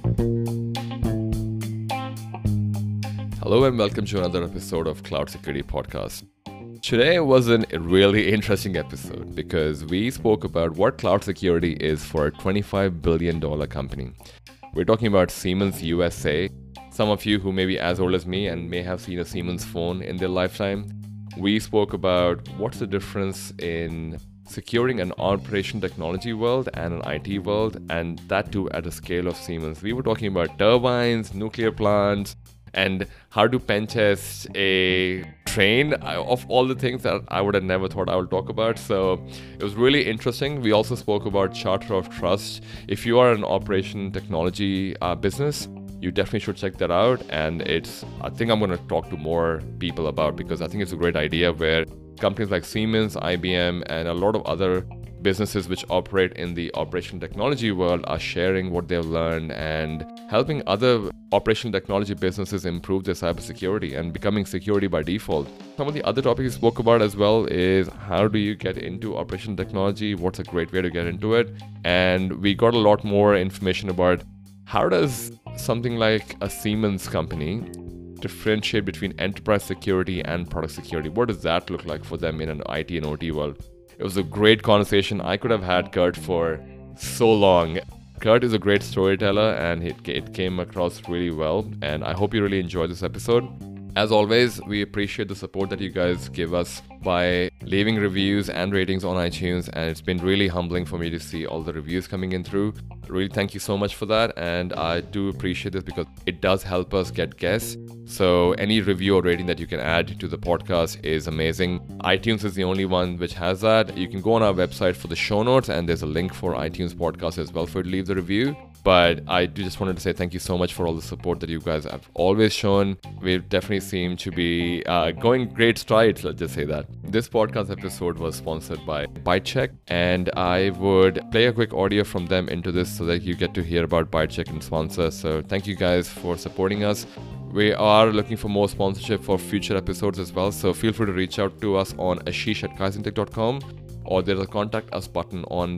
Hello and welcome to another episode of Cloud Security Podcast. Today was a really interesting episode because we spoke about what cloud security is for a $25 billion company. We're talking about Siemens USA. Some of you who may be as old as me and may have seen a Siemens phone in their lifetime. We spoke about what's the difference in securing an operation technology world and an IT world, and that too at a scale of Siemens. We were talking about turbines, nuclear plants, and how to pen test a train, of all the things that I would have never thought I would talk about. So it was really interesting. We also spoke about Charter of Trust. If you are an operation technology business, you definitely should check that out. And I think I'm going to talk to more people about, because I think it's a great idea where companies like Siemens, IBM, and a lot of other businesses which operate in the operation technology world are sharing what they've learned and helping other operation technology businesses improve their cybersecurity and becoming security by default. Some of the other topics we spoke about as well is how do you get into operation technology? What's a great way to get into it? And we got a lot more information about how does something like a Siemens company differentiate between enterprise security and product security? What does that look like for them in an IT and OT world? It was a great conversation. I could have had Kurt for so long. Kurt is a great storyteller and it came across really well. And I hope you really enjoyed this episode. As always, we appreciate the support that you guys give us by leaving reviews and ratings on iTunes. And it's been really humbling for me to see all the reviews coming in through. Really, thank you so much for that. And I do appreciate this because it does help us get guests. So any review or rating that you can add to the podcast is amazing. iTunes is the only one which has that. You can go on our website for the show notes, and there's a link for iTunes podcast as well for you to leave the review. But I just wanted to say thank you so much for all the support that you guys have always shown. We definitely seem to be going great strides, let's just say that. This podcast episode was sponsored by ByteCheck, and I would play a quick audio from them into this so that you get to hear about ByteCheck and sponsor. So thank you guys for supporting us. We are looking for more sponsorship for future episodes as well. So feel free to reach out to us on ashish@kaizentech.com, or there's a contact us button on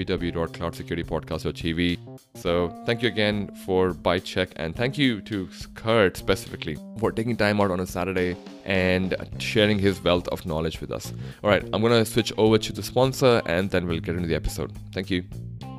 www.cloudsecuritypodcast.tv. So thank you again for ByteCheck, and thank you to Kurt specifically for taking time out on a Saturday and sharing his wealth of knowledge with us. All right, I'm going to switch over to the sponsor and then we'll get into the episode. Thank you.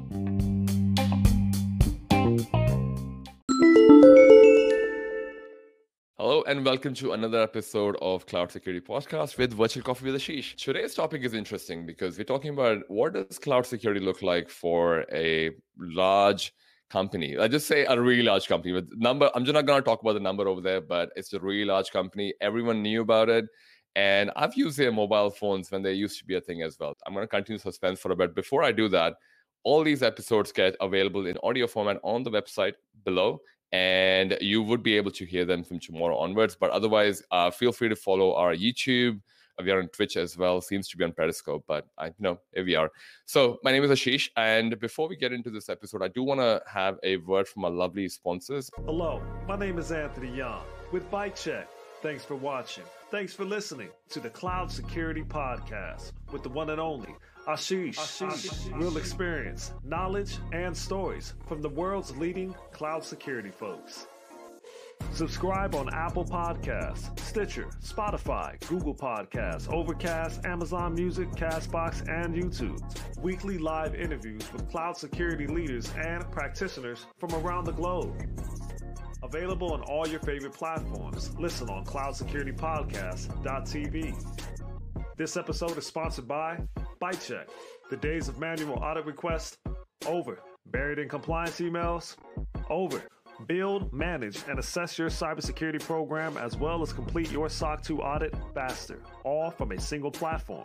Hello and welcome to another episode of Cloud Security Podcast with Virtual Coffee with Ashish. Today's topic is interesting because we're talking about what does cloud security look like for a large company. I just say a really large company with number. I'm just not going to talk about the number over there, but it's a really large company. Everyone knew about it. And I've used their mobile phones when they used to be a thing as well. I'm going to continue suspense for a bit. Before I do that, all these episodes get available in audio format on the website below, and you would be able to hear them from tomorrow onwards. But otherwise, feel free to follow our YouTube. We are on Twitch as well. Seems to be on Periscope, but I know here we are. So my name is Ashish, and before we get into this episode, I do want to have a word from our lovely sponsors. Hello, my name is Anthony Young with ByteCheck. Thanks for watching. Thanks for listening to the Cloud Security Podcast with the one and only Ashish. Real experience, knowledge, and stories from the world's leading cloud security folks. Subscribe on Apple Podcasts, Stitcher, Spotify, Google Podcasts, Overcast, Amazon Music, Castbox, and YouTube. Weekly live interviews with cloud security leaders and practitioners from around the globe. Available on all your favorite platforms. Listen on cloudsecuritypodcast.tv. This episode is sponsored by ByteCheck. The days of manual audit requests, over. Buried in compliance emails, over. Build, manage, and assess your cybersecurity program as well as complete your SOC 2 audit faster, all from a single platform.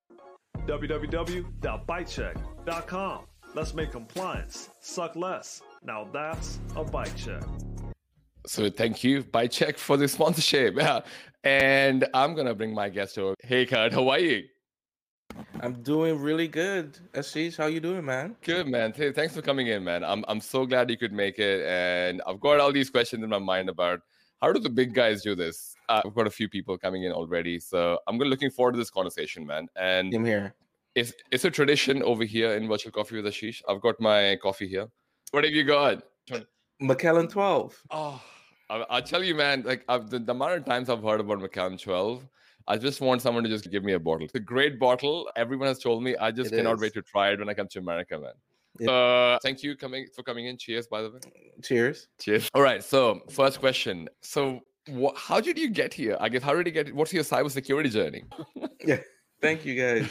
www.bytecheck.com. Let's make compliance suck less. Now that's a ByteCheck. So thank you, ByteCheck, for the sponsorship. Yeah. And I'm going to bring my guest over. Hey, Kurt, how are you? I'm doing really good. Ashish, how you doing, man? Good, man. Hey, thanks for coming in, man. I'm so glad you could make it. And I've got all these questions in my mind about how do the big guys do this? I've got a few people coming in already. So I'm looking forward to this conversation, man. And I'm here. It's a tradition over here in Virtual Coffee with Ashish. I've got my coffee here. What have you got? McKellen 12. Oh, I tell you, man, like the amount of times I've heard about Macallan 12, I just want someone to just give me a bottle. It's a great bottle. Everyone has told me. I just It cannot wait is. to try it when I come to America, man. It- Thank you for coming in. Cheers, by the way. Cheers. Cheers. All right. So, first question. So, how did you get here? I guess, how did you get? What's your cybersecurity journey? Yeah. Thank you guys.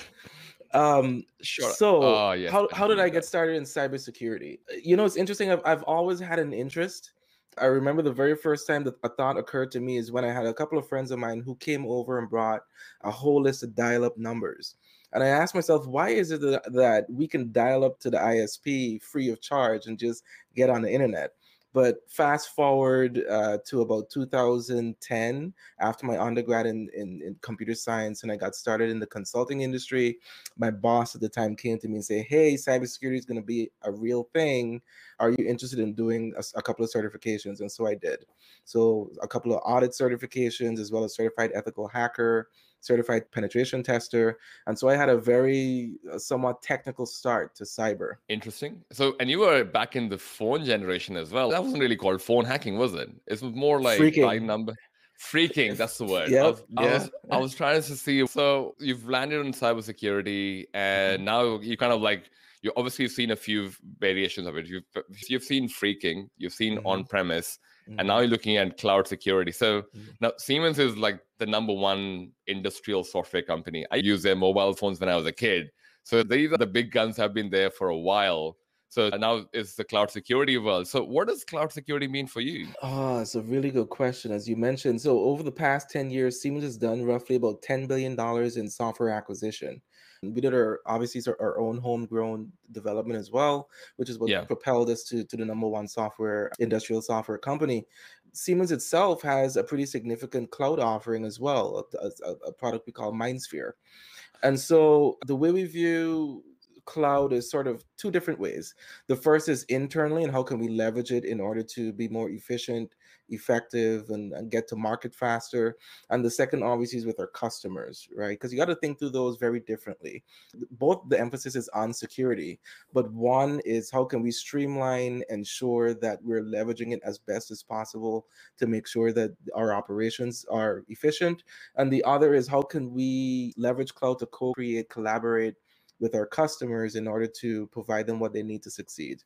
Sure. So Oh, yes. how I how did do I that. get started in cybersecurity? It's interesting. I've always had an interest. I remember the very first time that a thought occurred to me is when I had a couple of friends of mine who came over and brought a whole list of dial-up numbers. And I asked myself, why is it that we can dial up to the ISP free of charge and just get on the internet? But fast forward to about 2010, after my undergrad in computer science, and I got started in the consulting industry, my boss at the time came to me and said, "Hey, cybersecurity is going to be a real thing. Are you interested in doing a couple of certifications?" And so I did. So a couple of audit certifications, as well as certified ethical hacker, certified penetration tester. And so I had a very somewhat technical start to cyber. Interesting. So, and you were back in the phone generation as well. That wasn't really called phone hacking, was it? It was more like Freaking. dial number. Freaking, that's the word. Yep. I was trying to see. So you've landed in cybersecurity, and now you kind of like you obviously seen a few variations of it. You've seen freaking, you've seen Mhm. on-premise, and now Mhm. you're looking at cloud security. So Mhm. now Siemens is like the number one industrial software company. I used their mobile phones when I was a kid. So these are the big guns have been there for a while. So now it's the cloud security world. So what does cloud security mean for you? Oh, it's a really good question, as you mentioned. So, over the past 10 years, Siemens has done roughly about $10 billion in software acquisition. We did our own homegrown development as well, which is what Yeah. propelled us to the number one industrial software company. Siemens itself has a pretty significant cloud offering as well, a product we call MindSphere. And so the way we view cloud is sort of two different ways. The first is internally, and how can we leverage it in order to be more efficient, effective, and get to market faster. And the second, obviously, is with our customers, right? Because you got to think through those very differently. Both the emphasis is on security, but one is how can we streamline, ensure that we're leveraging it as best as possible to make sure that our operations are efficient, and the other is how can we leverage cloud to co-create, collaborate with our customers in order to provide them what they need to succeed.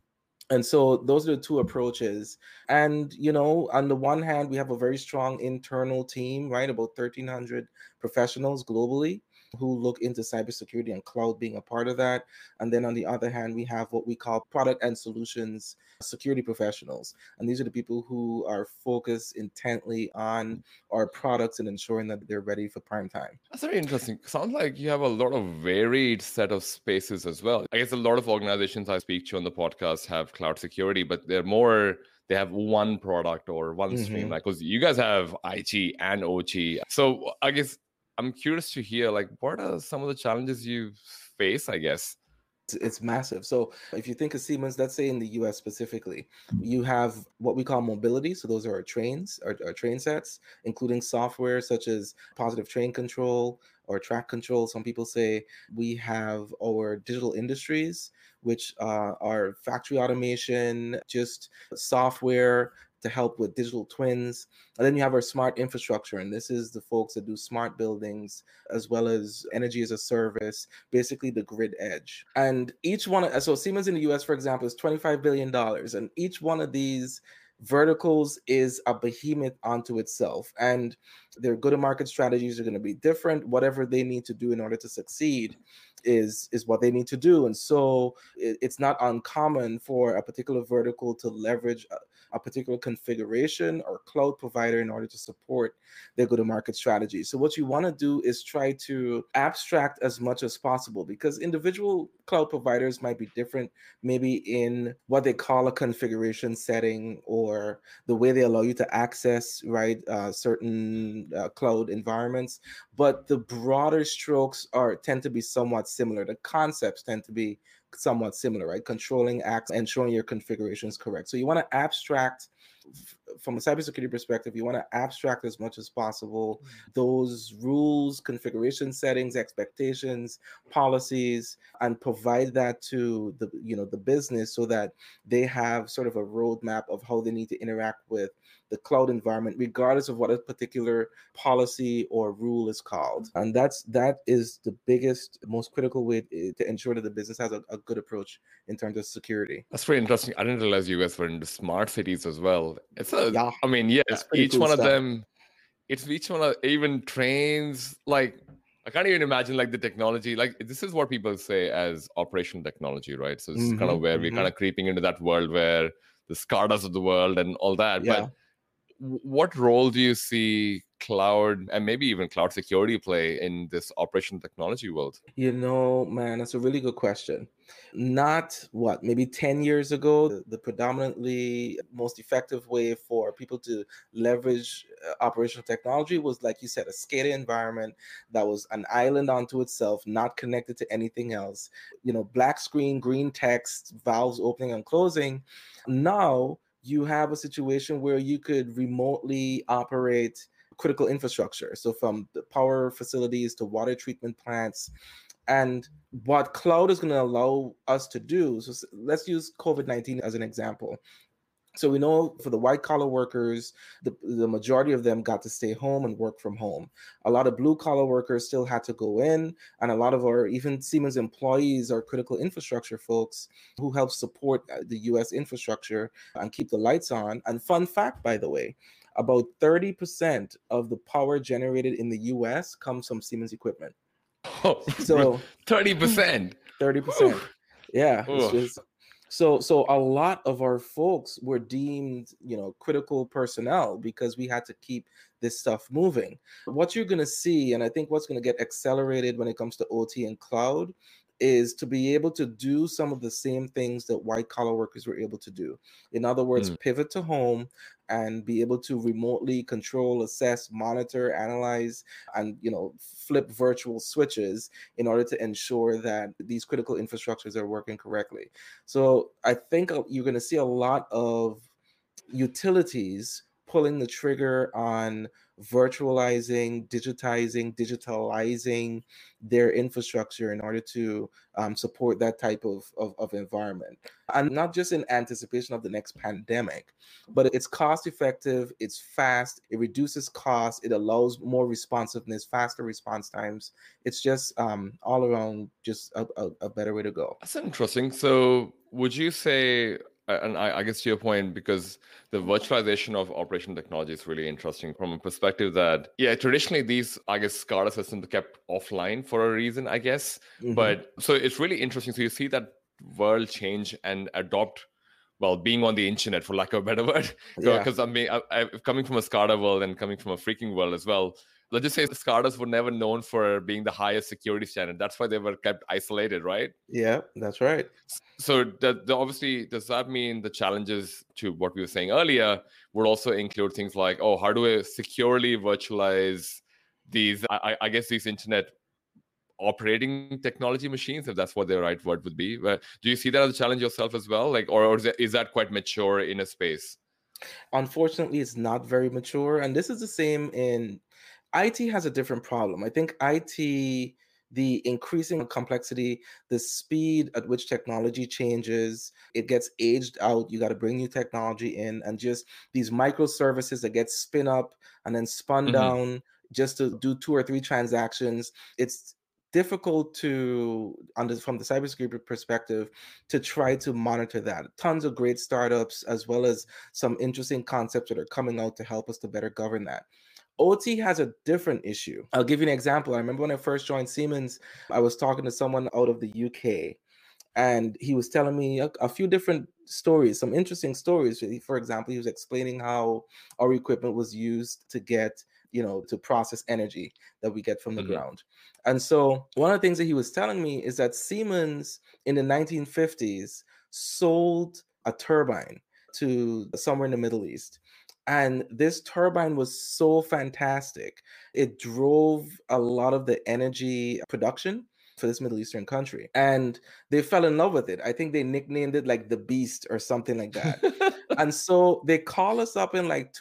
And so those are the two approaches. And, on the one hand, we have a very strong internal team, right? About 1,300 professionals globally who look into cybersecurity and cloud being a part of that. And then on the other hand, we have what we call product and solutions security professionals. And these are the people who are focused intently on our products and ensuring that they're ready for prime time. That's very interesting. Sounds like you have a lot of varied set of spaces as well. I guess a lot of organizations I speak to on the podcast have cloud security, but they have one product or one stream. Mhm. Like, because you guys have IT and OT. So I guess I'm curious to hear, like, what are some of the challenges you face, I guess? It's massive. So if you think of Siemens, let's say in the US specifically, you have what we call mobility. So those are our trains, our train sets, including software such as positive train control or track control. Some people say we have our digital industries, which are factory automation, just software to help with digital twins. And then you have our smart infrastructure, and this is the folks that do smart buildings as well as energy as a service, basically the grid edge. And each one, so Siemens in the US, for example, is $25 billion. And each one of these verticals is a behemoth onto itself. And their go-to-market strategies are going to be different. Whatever they need to do in order to succeed is what they need to do. And so it's not uncommon for a particular vertical to leverage a particular configuration or cloud provider in order to support their go-to-market strategy. So what you want to do is try to abstract as much as possible, because individual cloud providers might be different, maybe in what they call a configuration setting or the way they allow you to access, right, certain cloud environments. But the broader strokes tend to be somewhat similar. The concepts tend to be somewhat similar, right? Controlling access, ensuring your configuration is correct. So you want to abstract from a cybersecurity perspective, you want to abstract as much as possible those rules, configuration settings, expectations, policies, and provide that to the the business so that they have sort of a roadmap of how they need to interact with the cloud environment, regardless of what a particular policy or rule is called. And that is the biggest, most critical way to ensure that the business has a good approach in terms of security. That's very interesting. I didn't realize you guys were into smart cities as well. Yeah, I mean, yeah, it's pretty each cool one of stuff. them, it's each one of even trains. Like, I can't even imagine like the technology. Like, this is what people say as operational technology, right? So it's kind of where we're kind of creeping into that world where the SCADAs of the world and all that. Yeah. But what role do you see cloud and maybe even cloud security play in this operational technology world? Man, that's a really good question. Not maybe 10 years ago, the predominantly most effective way for people to leverage operational technology was, like you said, a SCADA environment that was an island unto itself, not connected to anything else. Black screen, green text, valves opening and closing. Now you have a situation where you could remotely operate critical infrastructure. So from the power facilities to water treatment plants. And what cloud is going to allow us to do, so let's use COVID-19 as an example. So we know for the white collar workers, the majority of them got to stay home and work from home. A lot of blue collar workers still had to go in, and a lot of our even Siemens employees are critical infrastructure folks who help support the US infrastructure and keep the lights on. And fun fact, by the way, about 30% of the power generated in the US comes from Siemens equipment. Oh, So 30%. 30%. Yeah. It's just, so a lot of our folks were deemed, critical personnel because we had to keep this stuff moving. What you're going to see, and I think what's going to get accelerated when it comes to OT and cloud, is to be able to do some of the same things that white collar workers were able to do. In other words, pivot to home and be able to remotely control, assess, monitor, analyze, and flip virtual switches in order to ensure that these critical infrastructures are working correctly. So I think you're going to see a lot of utilities pulling the trigger on virtualizing, digitalizing their infrastructure in order to support that type of environment. And not just in anticipation of the next pandemic, but it's cost effective, it's fast, it reduces costs, it allows more responsiveness, faster response times. It's just all around just a better way to go. That's interesting. So would you say, and I guess to your point, because the virtualization of operational technology is really interesting from a perspective that, traditionally these, I guess, SCADA systems are kept offline for a reason, I guess. But so it's really interesting. So you see that world change and adopt, well, being on the internet, for lack of a better word. Because I'm coming from a SCADA world and coming from a freaking world as well. Let's just say SCADAs were never known for being the highest security standard. That's why they were kept isolated, right? Yeah, that's right. So obviously, does that mean the challenges to what we were saying earlier would also include things like, how do I securely virtualize these, I guess, these internet operating technology machines, if that's what the right word would be? But do you see that as a challenge yourself as well? Like, or is that quite mature in a space? Unfortunately, it's not very mature. And this is the same in IT has a different problem. I think IT, the increasing complexity, the speed at which technology changes, it gets aged out. You got to bring new technology in, and just these microservices that get spin up and then spun down just to do 2 or 3 transactions. It's difficult from the cybersecurity perspective to try to monitor that. Tons of great startups, as well as some interesting concepts that are coming out to help us to better govern that. OT has a different issue. I'll give you an example. I remember when I first joined Siemens, I was talking to someone out of the UK, and he was telling me a few different stories, some interesting stories. For example, he was explaining how our equipment was used to get, to process energy that we get from the ground. And so one of the things that he was telling me is that Siemens in the 1950s sold a turbine to somewhere in the Middle East. And this turbine was so fantastic. It drove a lot of the energy production. for this Middle Eastern country. And they fell in love with it. I think they nicknamed it like the Beast or something like that. And so they call us up in like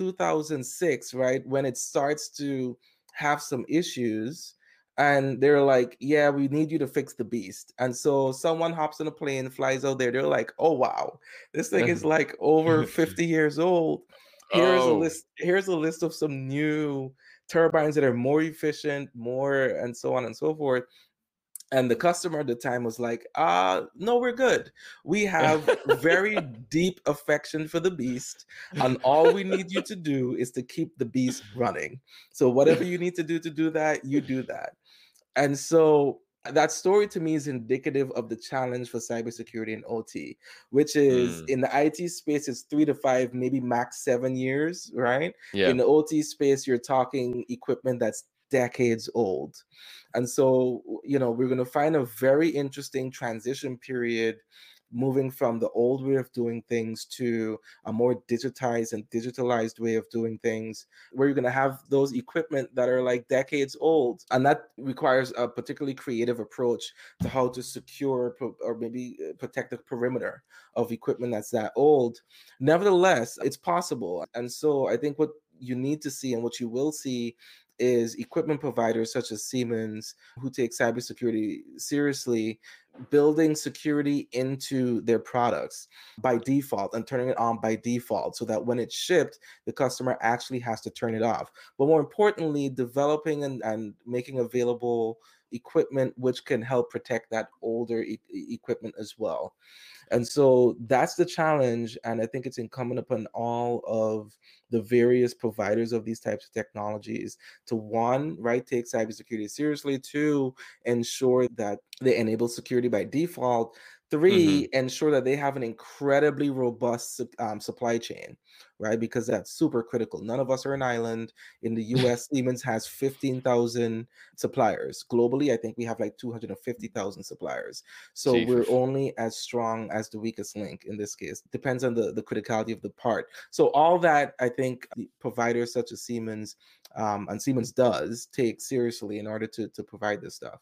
2006, right? When it starts to have some issues. And they're like, yeah, we need you to fix the Beast. And so someone hops on a plane, flies out there. They're like, oh, wow, this thing is like over 50 years old. Here's a Oh. list. Here's a list of some new turbines that are more efficient, more, and so on and so forth. And the customer at the time was like, no, we're good. We have very deep affection for the Beast. And all we need you to do is to keep the Beast running. So whatever you need to do that, you do that. And so that story to me is indicative of the challenge for cybersecurity and OT, which is in the IT space, it's 3 to 5, maybe max 7 years, right? Yeah. In the OT space, you're talking equipment that's decades old. And so, we're going to find a very interesting transition period moving from the old way of doing things to a more digitized and digitalized way of doing things, where you're going to have those equipment that are like decades old. And that requires a particularly creative approach to how to secure or maybe protect the perimeter of equipment that's that old. Nevertheless, it's possible. And so I think what you need to see and what you will see is equipment providers such as Siemens, who take cybersecurity seriously, building security into their products by default and turning it on by default so that when it's shipped, the customer actually has to turn it off. But more importantly, developing and making available equipment which can help protect that older equipment as well. And so that's the challenge. And I think it's incumbent upon all of the various providers of these types of technologies to, one, right, take cybersecurity seriously, two, ensure that they enable security by default, three, ensure that they have an incredibly robust supply chain, right? Because that's super critical. None of us are an island. In the US, Siemens has 15,000 suppliers. Globally, I think we have like 250,000 suppliers. So Jesus. we're only as strong as the weakest link in this case. Depends on the criticality of the part. So all that, I think the providers such as Siemens and Siemens does take seriously in order to provide this stuff.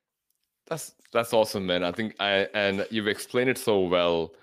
That's awesome, man. I think and you've explained it so well.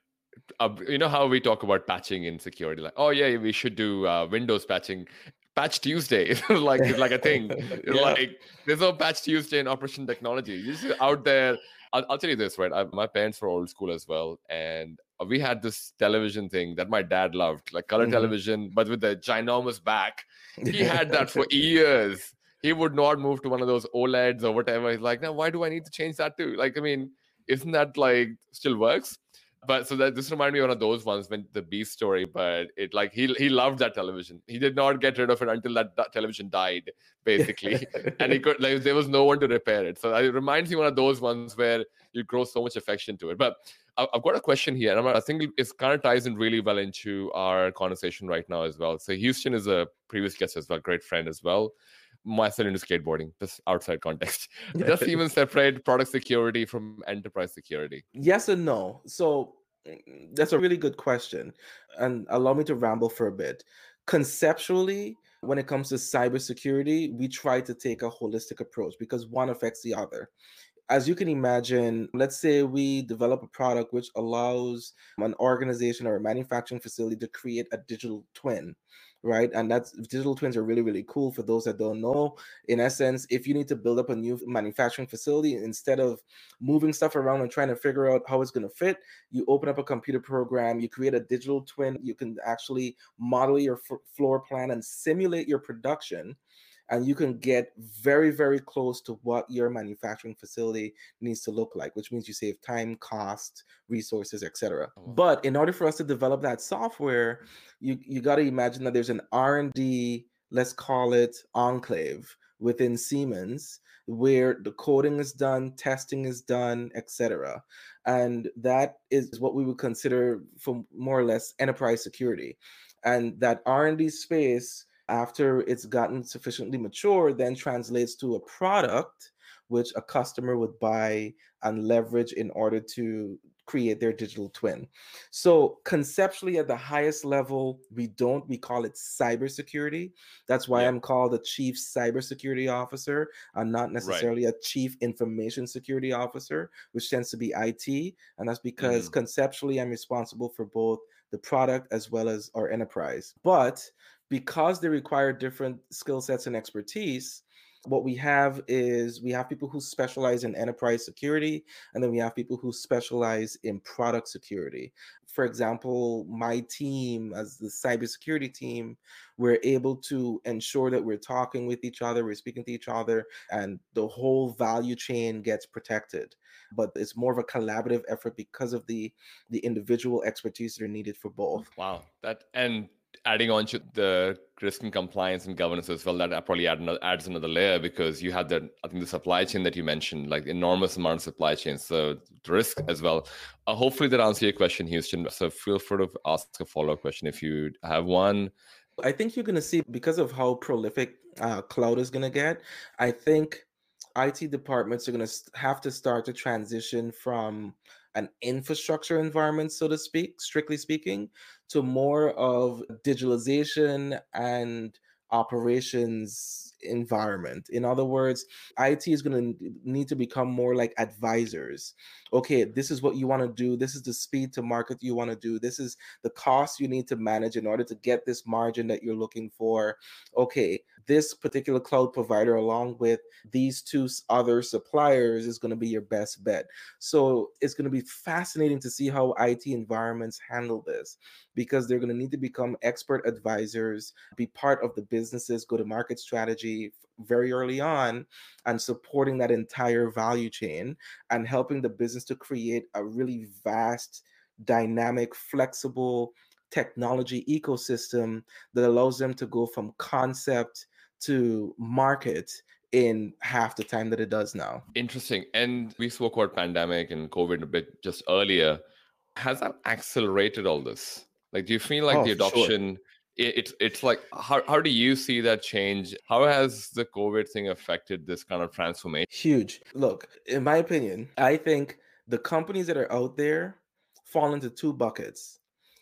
You know how we talk about patching in security, like, oh yeah, we should do Windows patching. Patch Tuesday, like a thing. Yeah. Like there's no Patch Tuesday in operation technology. You're just out there. I'll tell you this, right? My parents were old school as well, and we had this television thing that my dad loved, like color television, but with the ginormous back. He had that for years. He would not move to one of those OLEDs or whatever. He's like, now why do I need to change that too? Like, I mean, isn't that like still works? But so that this reminded me of one of those ones when the Beast story, but it like he loved that television. He did not get rid of it until that television died, basically. And he could like there was no one to repair it. So it reminds me of one of those ones where you grow so much affection to it. But I've got a question here, and I think it kind of ties in really well into our conversation right now as well. So Houston is a previous guest as well, great friend as well. Myself into skateboarding, just outside context. Does Siemens separate product security from enterprise security? Yes and no. So that's a really good question. And allow me to ramble for a bit. Conceptually, when it comes to cybersecurity, we try to take a holistic approach because one affects the other. As you can imagine, let's say we develop a product which allows an organization or a manufacturing facility to create a digital twin, right? And digital twins are really, really cool for those that don't know. In essence, if you need to build up a new manufacturing facility, instead of moving stuff around and trying to figure out how it's going to fit, you open up a computer program, you create a digital twin, you can actually model your floor plan and simulate your production. And you can get very, very close to what your manufacturing facility needs to look like, which means you save time, cost, resources, etc. But in order for us to develop that software, you got to imagine that there's an R&D, let's call it enclave within Siemens, where the coding is done, testing is done, etc. And that is what we would consider for more or less enterprise security. And that R&D space, after it's gotten sufficiently mature, then translates to a product which a customer would buy and leverage in order to create their digital twin. So conceptually at the highest level, we call it cybersecurity. That's why Yeah. I'm called a chief cybersecurity officer and not Right. necessarily a chief information security officer, which tends to be IT. And that's because Mhm. conceptually I'm responsible for both the product as well as our enterprise. But because they require different skill sets and expertise, what we have is we have people who specialize in enterprise security, and then we have people who specialize in product security. For example, my team, as the cybersecurity team, we're able to ensure that we're talking with each other, we're speaking to each other, and the whole value chain gets protected. But it's more of a collaborative effort because of the individual expertise that are needed for both. Wow. That and adding on to the risk and compliance and governance as well, that probably adds another layer because you have that, I think the supply chain that you mentioned, like enormous amount of supply chain. So the risk as well. Hopefully that answers your question, Houston. So feel free to ask a follow-up question if you have one. I think you're going to see, because of how prolific cloud is going to get, I think IT departments are going to have to start to transition from an infrastructure environment, so to speak, strictly speaking, to more of digitalization and operations environment. In other words, IT is going to need to become more like advisors. Okay, this is what you want to do. This is the speed to market you want to do. This is the cost you need to manage in order to get this margin that you're looking for. Okay, this particular cloud provider, along with these two other suppliers, is going to be your best bet. So it's going to be fascinating to see how IT environments handle this, because they're going to need to become expert advisors, be part of the business's go-to-market strategy very early on, and supporting that entire value chain and helping the business to create a really vast, dynamic, flexible technology ecosystem that allows them to go from concept to market in half the time that it does now. Interesting. And we spoke about pandemic and COVID a bit just earlier. Has that accelerated all this? Like, do you feel like Oh, the for sure. adoption, it's like, how do you see that change? How has the COVID thing affected this kind of transformation? Huge. Look, in my opinion, I think the companies that are out there fall into two buckets.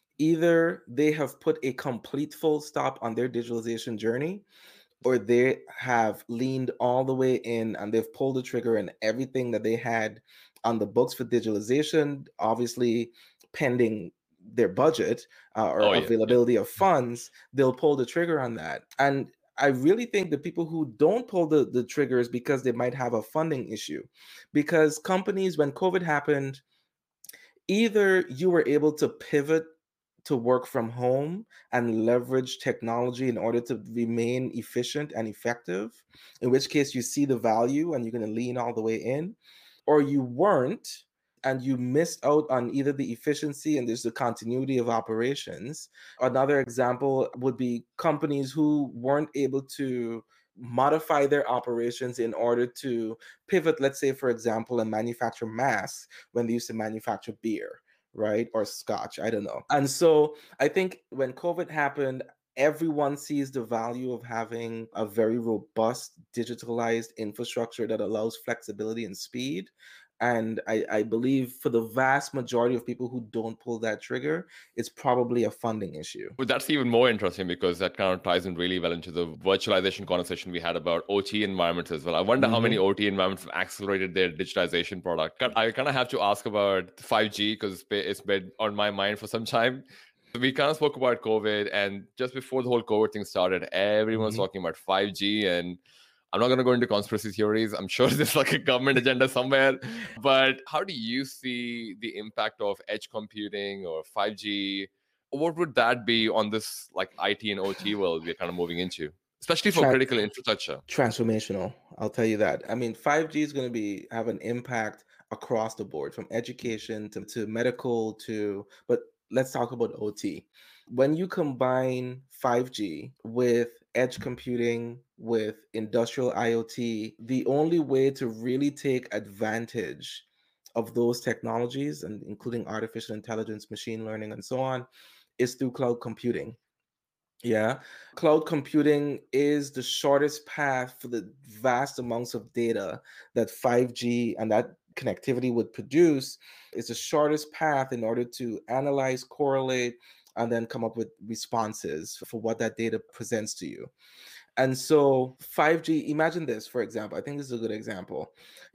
Either they have put a complete full stop on their digitalization journey, or they have leaned all the way in and they've pulled the trigger, and everything that they had on the books for digitalization, obviously pending their budget or Oh, yeah. availability of funds, they'll pull the trigger on that. And I really think the people who don't pull the triggers because they might have a funding issue. Because companies, when COVID happened, either you were able to pivot to work from home and leverage technology in order to remain efficient and effective, in which case you see the value and you're going to lean all the way in, or you weren't and you missed out on either the efficiency and there's the continuity of operations. Another example would be companies who weren't able to modify their operations in order to pivot, let's say, for example, and manufacture masks when they used to manufacture beer, right? Or scotch, I don't know. And so I think when COVID happened, everyone sees the value of having a very robust digitalized infrastructure that allows flexibility and speed. And I believe for the vast majority of people who don't pull that trigger, it's probably a funding issue. Well, that's even more interesting because that kind of ties in really well into the virtualization conversation we had about OT environments as well. I wonder how many OT environments have accelerated their digitization product. I kind of have to ask about 5G because it's been on my mind for some time. We kind of spoke about COVID, and just before the whole COVID thing started, everyone was talking about 5G. And I'm not going to go into conspiracy theories. I'm sure there's like a government agenda somewhere. But how do you see the impact of edge computing or 5G? What would that be on this like IT and OT world we're kind of moving into, especially for Tra- critical infrastructure? Transformational, I'll tell you that. I mean, 5G is going to have an impact across the board, from education to medical to, but let's talk about OT. When you combine 5G with edge computing, with industrial IoT, the only way to really take advantage of those technologies, and including artificial intelligence, machine learning, and so on, is through cloud computing. Yeah, cloud computing is the shortest path for the vast amounts of data that 5G and that connectivity would produce is the shortest path in order to analyze, correlate, and then come up with responses for what that data presents to you. And so 5G, imagine this, for example. I think this is a good example.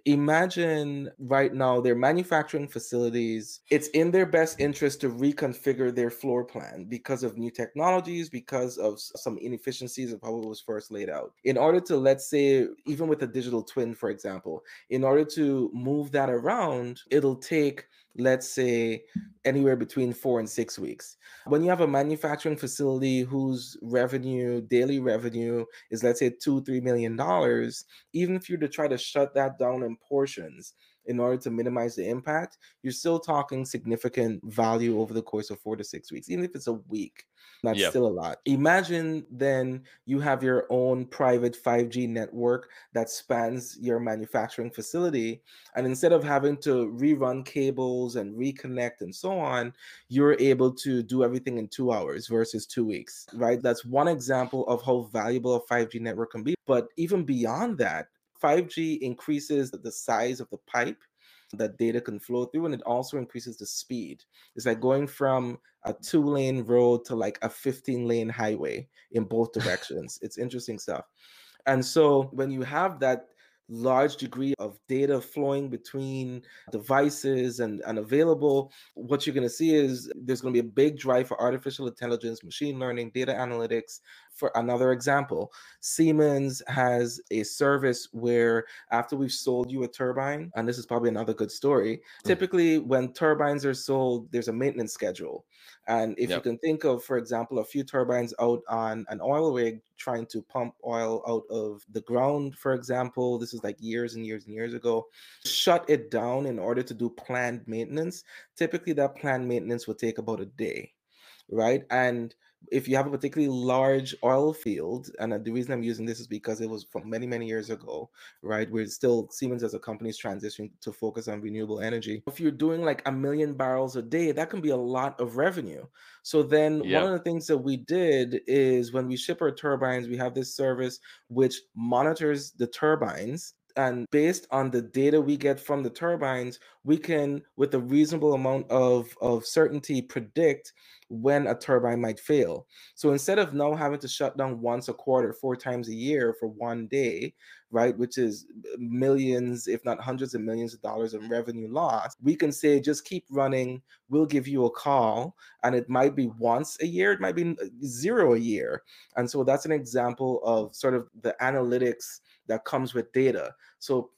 Imagine right now their manufacturing facilities, it's in their best interest to reconfigure their floor plan because of new technologies, because of some inefficiencies of how it was first laid out. In order to, let's say, even with a digital twin, for example, in order to move that around, it'll take, let's say, anywhere between 4 and 6 weeks. When you have a manufacturing facility whose revenue, daily revenue, is, let's say, $2-3 million, even if you were to try to shut that down in portions in order to minimize the impact, you're still talking significant value over the course of 4 to 6 weeks. Even if it's a week, that's still a lot. Imagine then you have your own private 5G network that spans your manufacturing facility, and instead of having to rerun cables and reconnect and so on, you're able to do everything in 2 hours versus 2 weeks, right? That's one example of how valuable a 5G network can be. But even beyond that, 5G increases the size of the pipe that data can flow through, and it also increases the speed. It's like going from a 2-lane road to like a 15-lane highway in both directions. It's interesting stuff. And so when you have that large degree of data flowing between devices and available, what you're going to see is there's going to be a big drive for artificial intelligence, machine learning, data analytics. For another example, Siemens has a service where after we've sold you a turbine, and this is probably another good story, typically when turbines are sold, there's a maintenance schedule. And if you can think of, for example, a few turbines out on an oil rig trying to pump oil out of the ground, for example, this is like years and years and years ago, shut it down in order to do planned maintenance. Typically, that planned maintenance will take about a day, right? And if you have a particularly large oil field, and the reason I'm using this is because it was from many, many years ago, right? We're still, Siemens as a company is transitioning to focus on renewable energy. If you're doing like 1 million barrels a day, that can be a lot of revenue. So then one of the things that we did is when we ship our turbines, we have this service which monitors the turbines. And based on the data we get from the turbines, we can, with a reasonable amount of certainty, predict when a turbine might fail. So instead of now having to shut down once a quarter, 4 times a year for one day, right, which is millions, if not hundreds of millions of dollars in revenue loss, we can say, just keep running. We'll give you a call. And it might be once a year, it might be 0 a year. And so that's an example of sort of the analytics that comes with data. So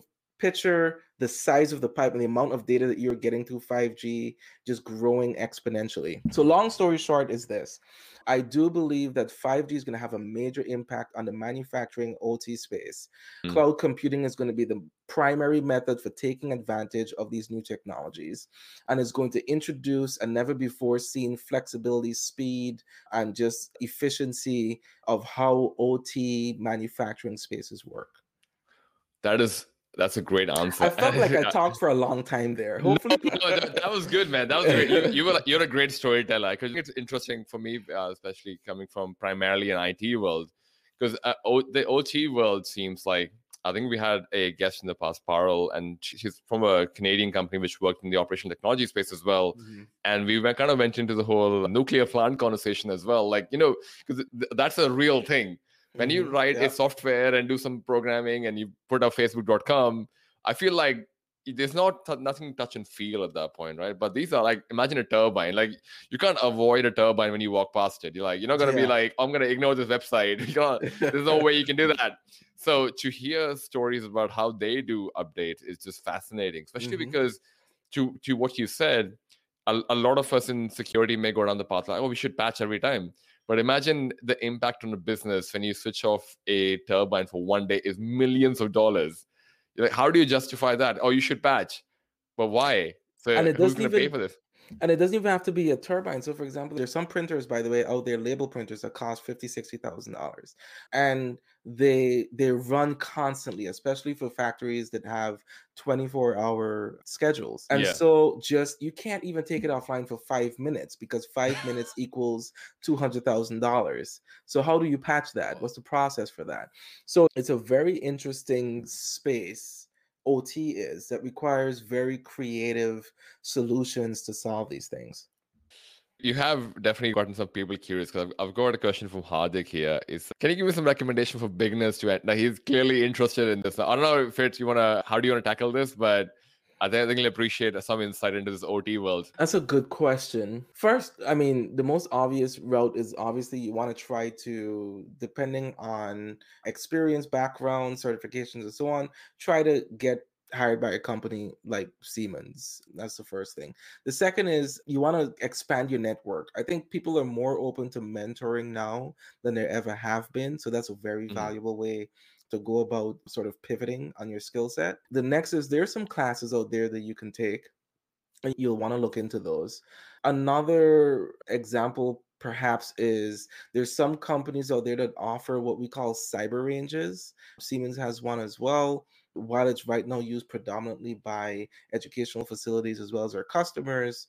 picture the size of the pipe and the amount of data that you're getting through 5G just growing exponentially. So long story short is this. I do believe that 5G is going to have a major impact on the manufacturing OT space. Cloud computing is going to be the primary method for taking advantage of these new technologies, and is going to introduce a never before seen flexibility, speed, and just efficiency of how OT manufacturing spaces work. That's a great answer. I felt like I talked for a long time there. Hopefully, that was good, man. That was great. You're a great storyteller. Because it's interesting for me, especially coming from primarily an IT world, because the OT world seems like, I think we had a guest in the past, Parul, and she's from a Canadian company which worked in the operation technology space as well. And we kind of went into the whole nuclear plant conversation as well. Like, because that's a real thing. When you write a software and do some programming and you put up facebook.com, I feel like there's nothing touch and feel at that point, right? But these are like, imagine a turbine. Like, you can't avoid a turbine when you walk past it. You're not going to be like, I'm going to ignore this website. There's no way you can do that. So to hear stories about how they do updates is just fascinating, especially because to what you said, a lot of us in security may go down the path like, we should patch every time. But imagine the impact on a business when you switch off a turbine for one day is millions of dollars. You're like, how do you justify that? Oh, you should patch. But why? So who's going to pay for this? And it doesn't even have to be a turbine. So for example, there's some printers, by the way, out there, label printers that cost $50,000-$60,000. And they run constantly, especially for factories that have 24-hour schedules. And so you can't even take it offline for 5 minutes, because 5 minutes equals $200,000. So how do you patch that? What's the process for that? So it's a very interesting space OT is, that requires very creative solutions to solve these things. You have definitely gotten some people curious because I've got a question from Hardik here. Can you give me some recommendation for beginners to enter? Now, he's clearly interested in this. I don't know if how do you want to tackle this, but I think he'll appreciate some insight into this OT world. That's a good question. First, I mean, the most obvious route is obviously you want to try to, depending on experience, background, certifications, and so on, try to get hired by a company like Siemens. That's the first thing. The second is you want to expand your network. I think people are more open to mentoring now than there ever have been. So that's a very valuable way to go about sort of pivoting on your skill set. The next is there's some classes out there that you can take, and you'll want to look into those. Another example perhaps is there's some companies out there that offer what we call cyber ranges. Siemens has one as well. While it's right now used predominantly by educational facilities as well as our customers,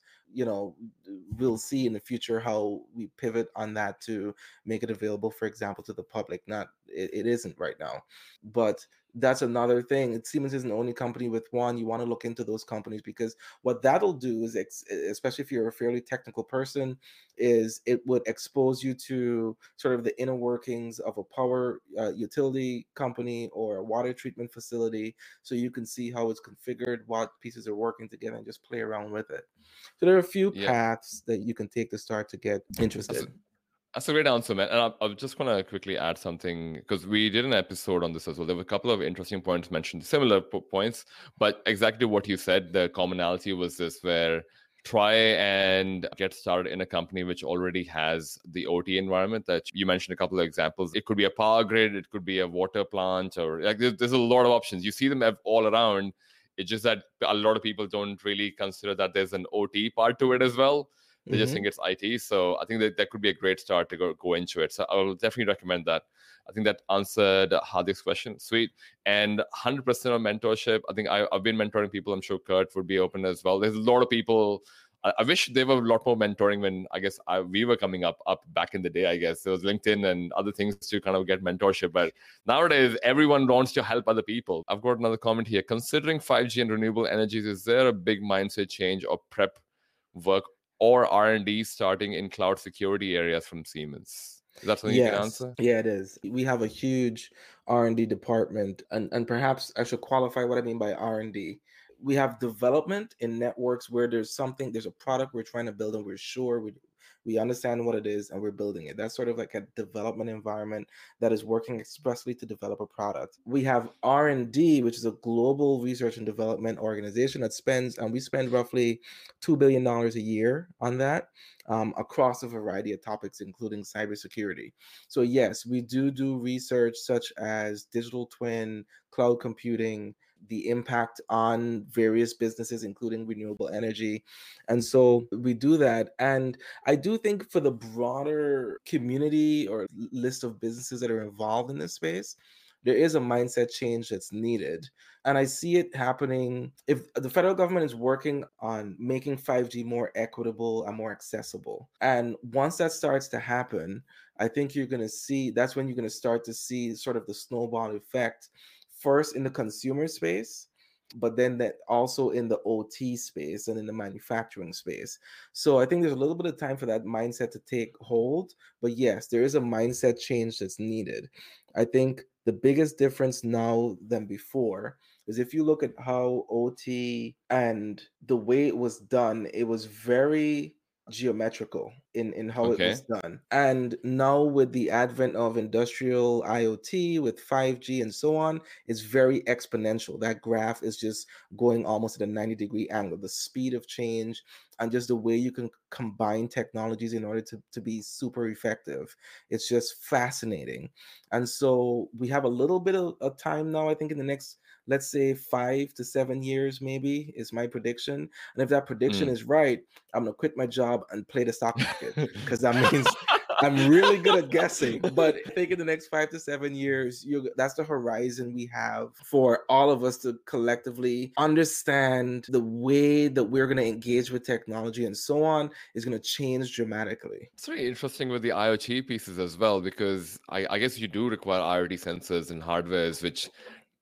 we'll see in the future how we pivot on that to make it available, for example, to the public. It isn't right now, but that's another thing. Siemens isn't the only company with one. You want to look into those companies, because what that'll do is, especially if you're a fairly technical person, is it would expose you to sort of the inner workings of a power utility company or a water treatment facility, so you can see how it's configured, what pieces are working together, and just play around with it. So there are a few paths that you can take to start to get interested. That's a great answer, man. And I just want to quickly add something, because we did an episode on this as well. There were a couple of interesting points mentioned, similar points, but exactly what you said. The commonality was this, where try and get started in a company which already has the OT environment that you mentioned. A couple of examples. It could be a power grid, it could be a water plant, or like there's a lot of options. You see them all around. It's just that a lot of people don't really consider that there's an OT part to it as well. They just think it's IT. So I think that could be a great start to go into it. So I will definitely recommend that. I think that answered Hardik's question. Sweet. And 100% of mentorship. I think I've been mentoring people. I'm sure Kurt would be open as well. There's a lot of people. I wish there were a lot more mentoring when we were coming up back in the day. I guess there was LinkedIn and other things to kind of get mentorship. But nowadays, everyone wants to help other people. I've got another comment here. Considering 5G and renewable energies, is there a big mindset change or prep work or R&D starting in cloud security areas from Siemens? Is that something you can answer? Yeah, it is. We have a huge R&D department, and perhaps I should qualify what I mean by R&D. We have development in networks where there's a product we're trying to build, and we're sure we understand what it is and we're building it. That's sort of like a development environment that is working expressly to develop a product. We have R&D, which is a global research and development organization that we spend roughly $2 billion a year on that, across a variety of topics, including cybersecurity. So yes, we do research such as digital twin, cloud computing, the impact on various businesses, including renewable energy. And so we do that. And I do think for the broader community or list of businesses that are involved in this space, there is a mindset change that's needed. And I see it happening if the federal government is working on making 5G more equitable and more accessible. And once that starts to happen, I think that's when you're going to start to see sort of the snowball effect, first in the consumer space, but then that also in the OT space and in the manufacturing space. So I think there's a little bit of time for that mindset to take hold. But yes, there is a mindset change that's needed. I think the biggest difference now than before is if you look at how OT and the way it was done, it was very geometrical in how it was done. And now with the advent of industrial IoT, with 5G and so on, it's very exponential. That graph is just going almost at a 90-degree angle. The speed of change and just the way you can combine technologies in order to be super effective. It's just fascinating. And so we have a little bit of time now, I think in the next, let's say 5 to 7 years, maybe, is my prediction. And if that prediction is right, I'm going to quit my job and play the stock market, because that means I'm really good at guessing. But I think in the next 5 to 7 years, that's the horizon we have for all of us to collectively understand the way that we're going to engage with technology and so on is going to change dramatically. It's very interesting with the IoT pieces as well, because I guess you do require IoT sensors and hardwares, which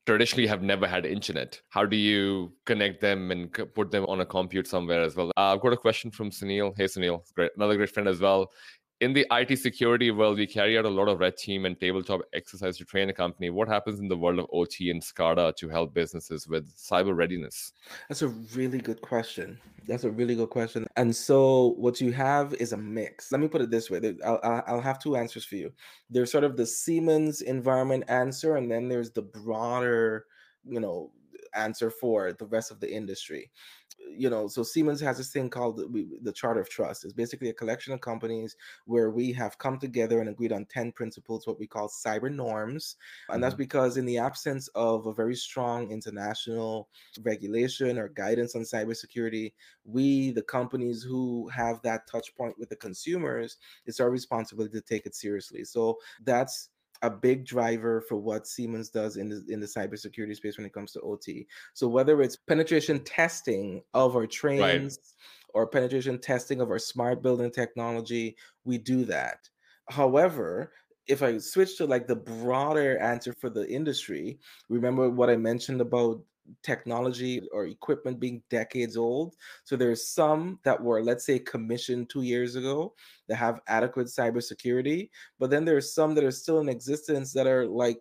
traditionally have never had internet? How do you connect them and put them on a compute somewhere as well? I've got a question from Sunil. Hey, Sunil, great, another great friend as well. In the IT security world, we carry out a lot of red team and tabletop exercise to train a company. What happens in the world of OT and SCADA to help businesses with cyber readiness? That's a really good question. That's a really good question. And so what you have is a mix. Let me put it this way. I'll have two answers for you. There's sort of the Siemens environment answer, and then there's the broader, answer for the rest of the industry. So Siemens has this thing called the Charter of Trust. It's basically a collection of companies where we have come together and agreed on 10 principles, what we call cyber norms. And that's because in the absence of a very strong international regulation or guidance on cybersecurity, we, the companies who have that touch point with the consumers, it's our responsibility to take it seriously. So that's a big driver for what Siemens does in the cybersecurity space when it comes to OT. So whether it's penetration testing of our trains or penetration testing of our smart building technology, we do that. However, if I switch to like the broader answer for the industry, remember what I mentioned about technology or equipment being decades old. So there's some that were, let's say, commissioned 2 years ago that have adequate cybersecurity, but then there's some that are still in existence that are like,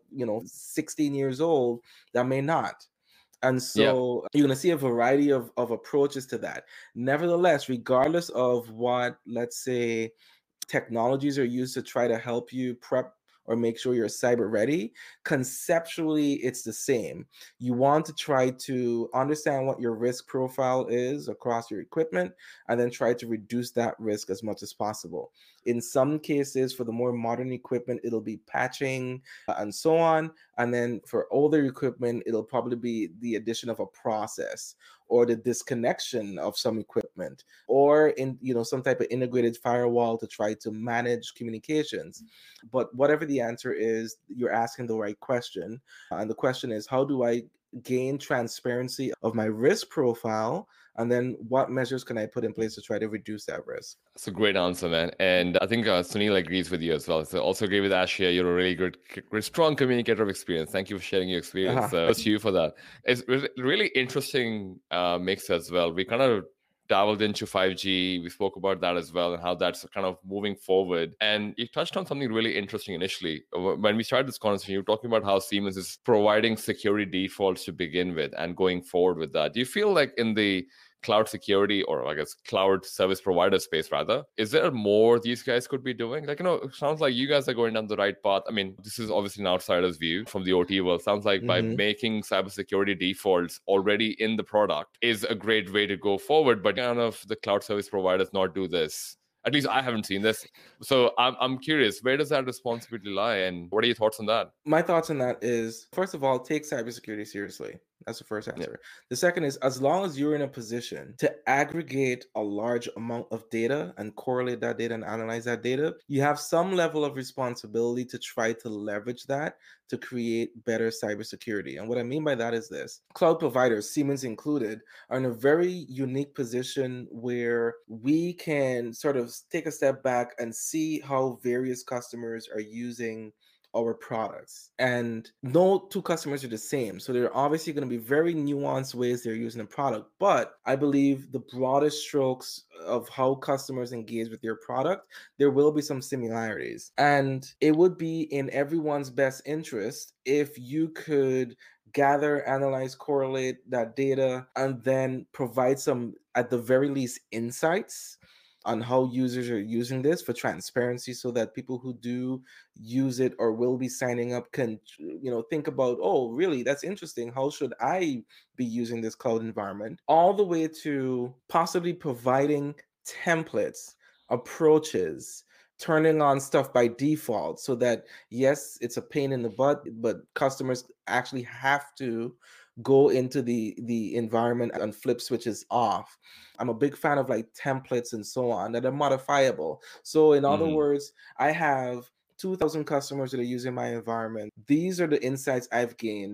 16 years old that may not. And so you're going to see a variety of approaches to that. Nevertheless, regardless of what, let's say, technologies are used to try to help you prep or make sure you're cyber ready, conceptually, it's the same. You want to try to understand what your risk profile is across your equipment and then try to reduce that risk as much as possible. In some cases, for the more modern equipment, it'll be patching and so on. And then for older equipment, it'll probably be the addition of a process or the disconnection of some equipment, or in some type of integrated firewall to try to manage communications. But whatever the answer is, you're asking the right question. And the question is, how do I gain transparency of my risk profile? And then what measures can I put in place to try to reduce that risk? That's a great answer, man. And I think Sunil agrees with you as well. So also agree with Ashia. You're a really good, strong communicator of experience. Thank you for sharing your experience. Thanks to you for that. It's really interesting mix as well. We kind of dabbled into 5G. We spoke about that as well and how that's kind of moving forward. And you touched on something really interesting initially. When we started this conversation, you were talking about how Siemens is providing security defaults to begin with and going forward with that. Do you feel like in the cloud security, or I guess cloud service provider space rather, is there more these guys could be doing? Like, it sounds like you guys are going down the right path. I mean, this is obviously an outsider's view from the OT world. Sounds like by making cybersecurity defaults already in the product is a great way to go forward. But none of the cloud service providers not do this. At least I haven't seen this. So I'm curious, where does that responsibility lie? And what are your thoughts on that? My thoughts on that is, first of all, take cybersecurity seriously. That's the first answer. The second is, as long as you're in a position to aggregate a large amount of data and correlate that data and analyze that data, you have some level of responsibility to try to leverage that to create better cybersecurity. And what I mean by that is this: cloud providers, Siemens included, are in a very unique position where we can sort of take a step back and see how various customers are using our products. And no two customers are the same. So there are obviously going to be very nuanced ways they're using the product. But I believe the broadest strokes of how customers engage with your product, there will be some similarities. And it would be in everyone's best interest if you could gather, analyze, correlate that data, and then provide some, at the very least, insights on how users are using this for transparency, so that people who do use it or will be signing up can, think about, oh, really, that's interesting. How should I be using this cloud environment? All the way to possibly providing templates, approaches, turning on stuff by default, so that, yes, it's a pain in the butt, but customers actually have to go into the environment and flip switches off. I'm a big fan of like templates and so on that are modifiable. So in other words, I have 2,000 customers that are using my environment. These are the insights I've gained.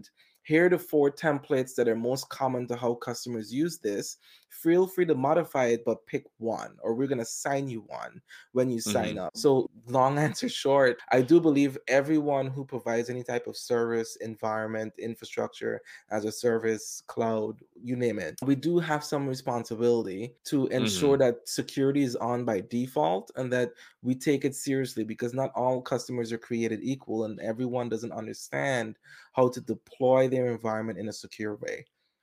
here are the 4 templates that are most common to how customers use this. Feel free to modify it, but pick one, or we're going to sign you one when you sign up. So long answer short, I do believe everyone who provides any type of service, environment, infrastructure as a service, cloud, you name it, we do have some responsibility to ensure that security is on by default and that we take it seriously, because not all customers are created equal and everyone doesn't understand how to deploy their environment in a secure way.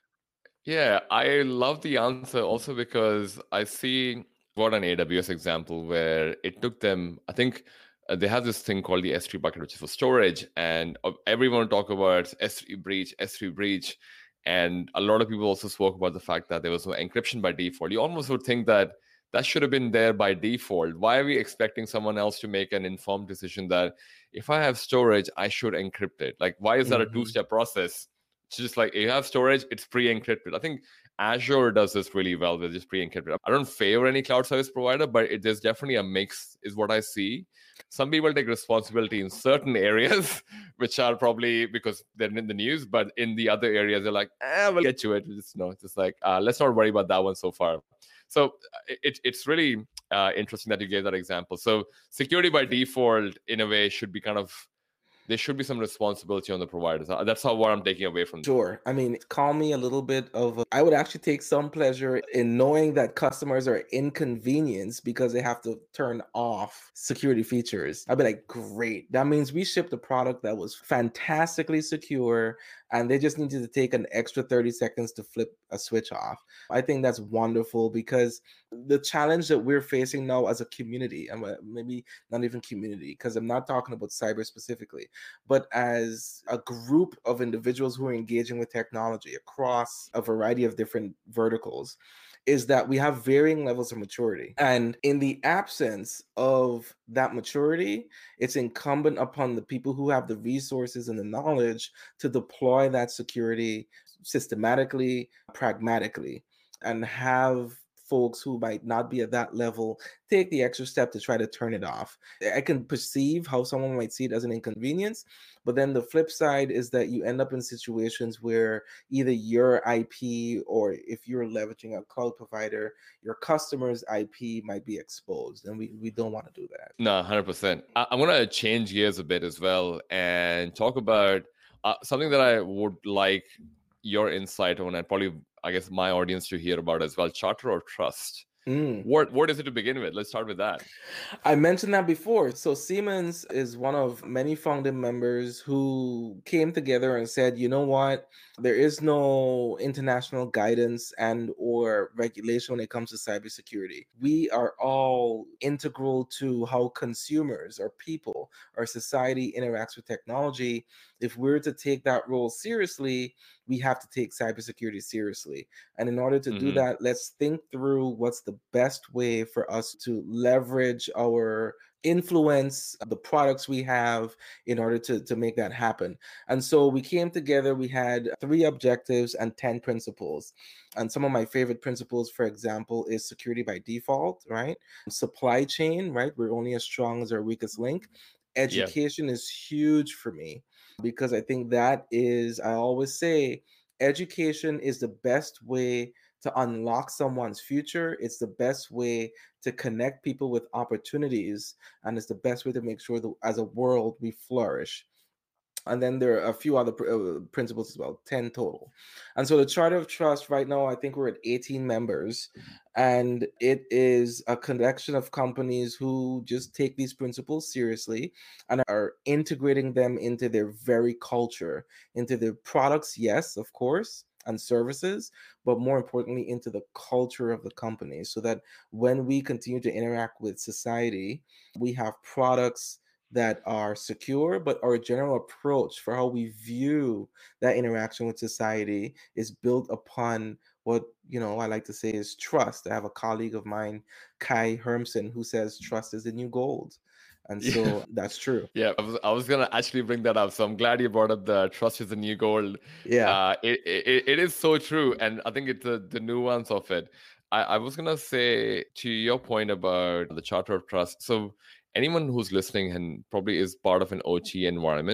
Yeah, I love the answer also because I see what an AWS example where it took them, I think they have this thing called the S3 bucket, which is for storage. And everyone talk about S3 breach, S3 breach. And a lot of people also spoke about the fact that there was no encryption by default. You almost would think that that should have been there by default. Why are we expecting someone else to make an informed decision that if I have storage, I should encrypt it? Like, why is that a two-step process? It's just like you have storage, it's pre-encrypted. I think Azure does this really well with just pre-encrypted. I don't favor any cloud service provider, but there's definitely a mix, is what I see. Some people take responsibility in certain areas, which are probably because they're in the news, but in the other areas, they're like, we'll get to it. Just like, let's not worry about that one so far. So it's really interesting that you gave that example. So security by default, in a way, should be kind of, there should be some responsibility on the providers. That's what I'm taking away from this. Sure. I mean, call me a little bit of I would actually take some pleasure in knowing that customers are inconvenienced because they have to turn off security features. I'd be like, great. That means we shipped a product that was fantastically secure and they just needed to take an extra 30 seconds to flip a switch off. I think that's wonderful, because the challenge that we're facing now as a community, and maybe not even community, because I'm not talking about cyber specifically, but as a group of individuals who are engaging with technology across a variety of different verticals, is that we have varying levels of maturity. And in the absence of that maturity, it's incumbent upon the people who have the resources and the knowledge to deploy that security systematically, pragmatically, and have folks who might not be at that level take the extra step to try to turn it off. I can perceive how someone might see it as an inconvenience, but then the flip side is that you end up in situations where either your IP, or if you're leveraging a cloud provider, your customer's IP might be exposed, and we don't want to do that. No, 100%. I want to change gears a bit as well and talk about something that I would like your insight on, and probably, I guess, my audience to hear about as well. Charter of Trust. What is it to begin with? Let's start with that. I mentioned that before. So Siemens is one of many founding members who came together and said, you know what? There is no international guidance and or regulation when it comes to cybersecurity. We are all integral to how consumers or people or society interacts with technology. If we're to take that role seriously, we have to take cybersecurity seriously. And in order to do that, let's think through what's the best way for us to leverage our influence, the products we have, in order to make that happen. And so we came together, we had 3 objectives and 10 principles. And some of my favorite principles, for example, is security by default, right? Supply chain, right? We're only as strong as our weakest link. Education is huge for me, because I think that is, I always say, education is the best way to unlock someone's future. It's the best way to connect people with opportunities, and it's the best way to make sure that as a world we flourish. And then there are a few other principles as well, 10 total. And so the Charter of Trust right now, I think we're at 18 members, and it is a collection of companies who just take these principles seriously and are integrating them into their very culture, into their products, yes, of course, and services, but more importantly, into the culture of the company, so that when we continue to interact with society, we have products that are secure, but our general approach for how we view that interaction with society is built upon what, I like to say is trust. I have a colleague of mine, Kai Hermsen, who says trust is the new gold. And so that's true. Yeah, I was going to actually bring that up. So I'm glad you brought up the trust is the new gold. Yeah. It is so true. And I think it's the nuance of it. I was going to say, to your point about the Charter of Trust. So anyone who's listening and probably is part of an OT environment,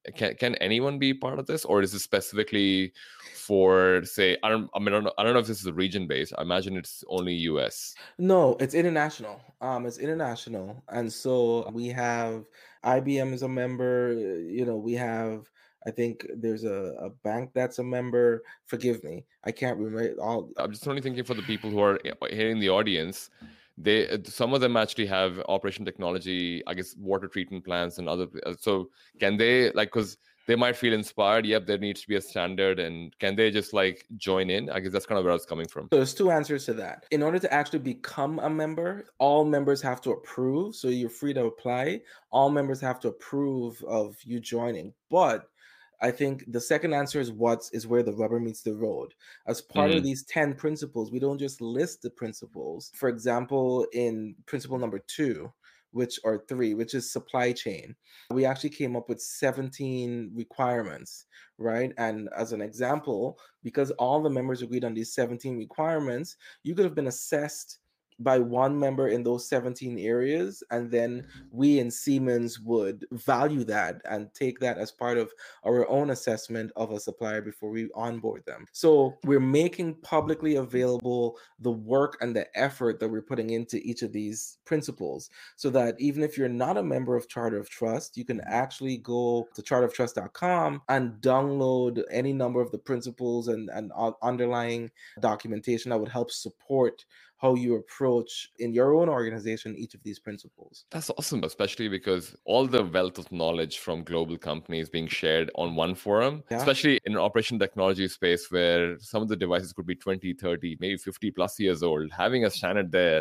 Can anyone be part of this, or is this specifically for, say, I don't know if this is region based. I imagine it's only US. No, it's international. It's international, and so we have IBM is a member. We have. I think there's a bank that's a member. Forgive me, I can't remember all. I'm just only thinking for the people who are here in the audience. Some of them actually have operation technology, I guess, water treatment plants and other. So can they, like, because they might feel inspired? Yep, there needs to be a standard, and can they just like join in? I guess that's kind of where I was coming from. So there's two answers to that. In order to actually become a member, all members have to approve. So you're free to apply. All members have to approve of you joining. But I think the second answer is where the rubber meets the road. As part of these 10 principles, we don't just list the principles. For example, in principle number 2, which is supply chain, we actually came up with 17 requirements, right? And as an example, because all the members agreed on these 17 requirements, you could have been assessed by one member in those 17 areas, and then we in Siemens would value that and take that as part of our own assessment of a supplier before we onboard them. So we're making publicly available the work and the effort that we're putting into each of these principles, so that even if you're not a member of Charter of Trust, you can actually go to charteroftrust.com and download any number of the principles and underlying documentation that would help support how you approach in your own organization each of these principles. That's awesome, especially because all the wealth of knowledge from global companies being shared on one forum, especially in an operation technology space where some of the devices could be 20, 30, maybe 50 plus years old, having a standard there,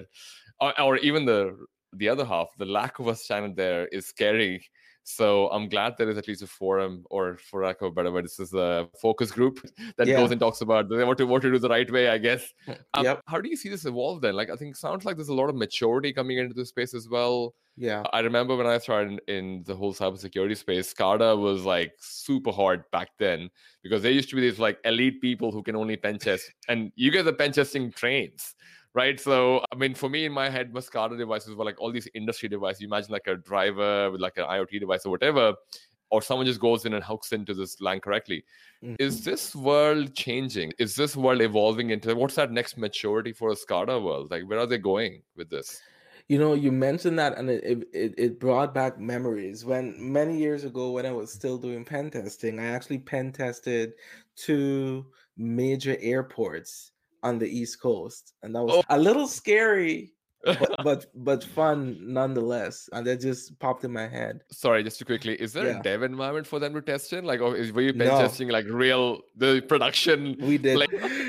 or even the other half, the lack of a standard there is scary. So I'm glad there is at least a forum, or for lack of a better word, this is a focus group that goes and talks about what to do the right way, I guess. How do you see this evolve then? Like, I think it sounds like there's a lot of maturity coming into this space as well. Yeah. I remember when I started in the whole cybersecurity space, SCADA was like super hard back then, because there used to be these like elite people who can only pen test, and you guys are pen testing trains. Right. So, I mean, for me, in my head, my SCADA devices were like all these industry devices. You imagine like a driver with like an IoT device or whatever, or someone just goes in and hooks into this line correctly. Is this world changing? Is this world evolving into what's that next maturity for a SCADA world? Like, where are they going with this? You mentioned that, and it brought back memories. When many years ago, when I was still doing pen testing, I actually pen tested 2 major airports on the East Coast, and that was a little scary, but fun nonetheless. And that just popped in my head. Sorry, just too quickly, is there a dev environment for them to test in? Like, were you pen testing like the production? We did.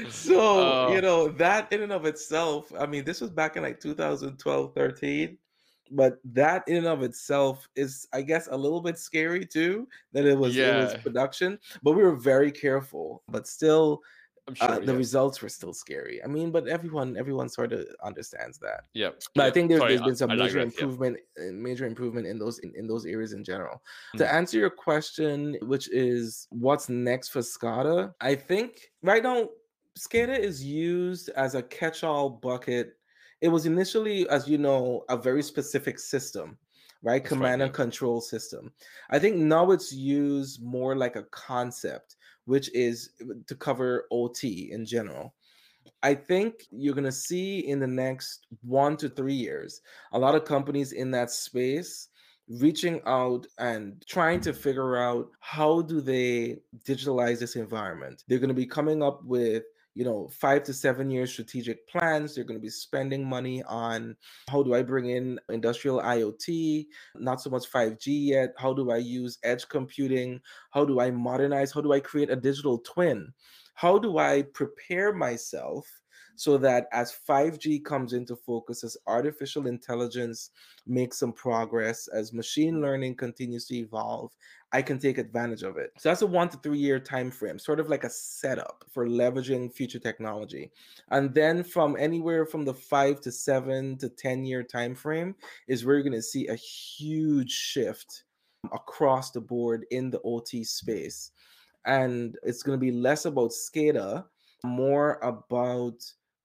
So that in and of itself, I mean, this was back in like 2012, 13. But that in and of itself is, I guess, a little bit scary too, that it was production. But we were very careful. But still, I'm sure, the results were still scary. I mean, but everyone sort of understands that. Yeah. But I think there's been some major improvement in those areas in general. To answer your question, which is what's next for SCADA, I think right now SCADA is used as a catch-all bucket. It was initially, as you know, a very specific system, right? Command and control system. I think now it's used more like a concept, which is to cover OT in general. I think you're going to see in the next 1 to 3 years, a lot of companies in that space reaching out and trying to figure out how do they digitalize this environment. They're going to be coming up with 5 to 7 year strategic plans. They're going to be spending money on how do I bring in industrial IoT, not so much 5G yet. How do I use edge computing? How do I modernize? How do I create a digital twin? How do I prepare myself so that as 5G comes into focus, as artificial intelligence makes some progress, as machine learning continues to evolve, I can take advantage of it. So that's a 1 to 3 year time frame, sort of like a setup for leveraging future technology. And then from anywhere from the 5 to 7 to 10 year time frame is where you're going to see a huge shift across the board in the OT space. And it's going to be less about SCADA, more about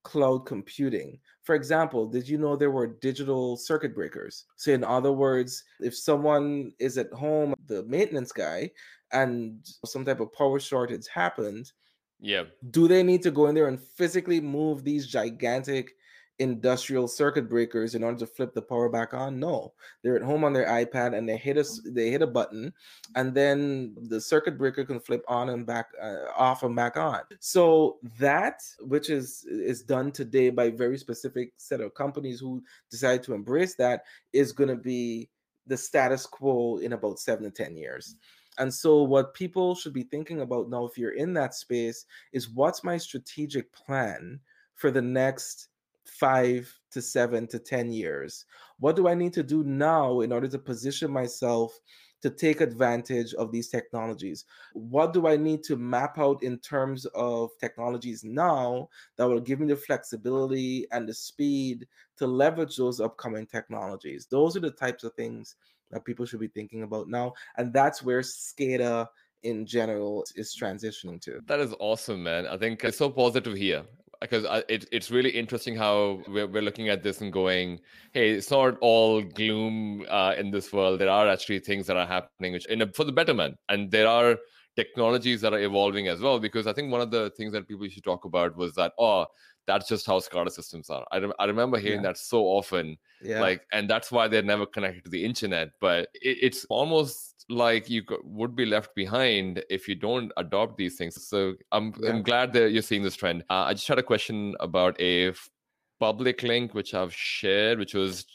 cloud computing. For example, did you know there were digital circuit breakers? So, in other words, if someone is at home, the maintenance guy, and some type of power shortage happened, Yeah. do they need to go in there and physically move these gigantic industrial circuit breakers in order to flip the power back on? No, they're at home on their iPad and they hit a button, and then the circuit breaker can flip on and back off and back on. So that, which is done today by very specific set of companies who decide to embrace that, is going to be the status quo in about 7 to 10 years. And so, what people should be thinking about now, if you're in that space, is what's my strategic plan for the next 5 to 7 to 10 years? What do I need to do now in order to position myself to take advantage of these technologies? What do I need to map out in terms of technologies now that will give me the flexibility and the speed to leverage those upcoming technologies? Those are the types of things that people should be thinking about now. And that's where SCADA in general is transitioning to. That is awesome, man. I think it's so positive here because it's really interesting how we're looking at this and going, hey, it's not all gloom in this world. There are actually things that are happening which for the betterment. And there are technologies that are evolving as well. Because I think one of the things that people should talk about was that, that's just how SCADA systems are. I remember hearing that so often. Yeah. And that's why they're never connected to the internet. But it's almost like you would be left behind if you don't adopt these things. So I'm glad that you're seeing this trend. I just had a question about a public link which I've shared, which was